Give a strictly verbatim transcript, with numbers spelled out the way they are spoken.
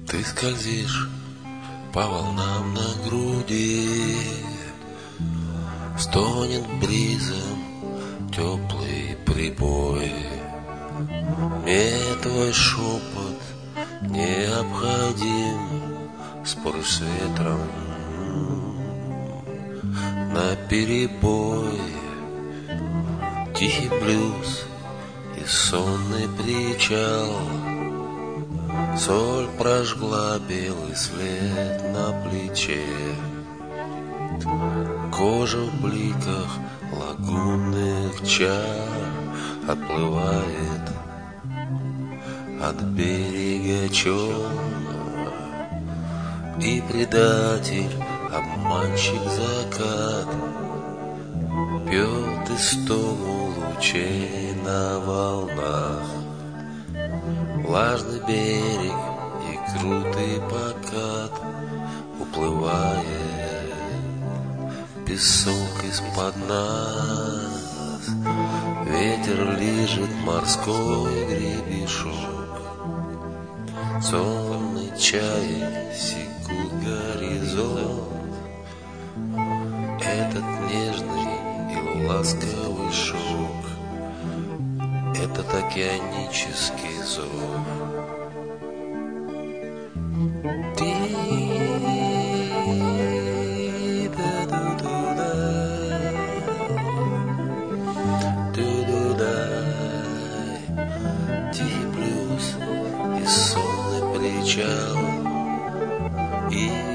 Ты скользишь по волнам на груди, стонет бризом теплый прибой. Мне твой шепот необходим, споришь с ветром на перебой. Тихий блюз и сонный причал, соль прожгла белый след на плече. Кожа в бликах лагунных чар отплывает от берега черного. И предатель, обманщик закат, пьет истому лучей на волнах. Влажный берег и крутый покат, уплывает песок из-под нас. Ветер лижет морской гребешок, сонный чаек секут горизонт. Этот нежный и ласковый шок, этот океанический зов. Тихий блюз и сонный причал, и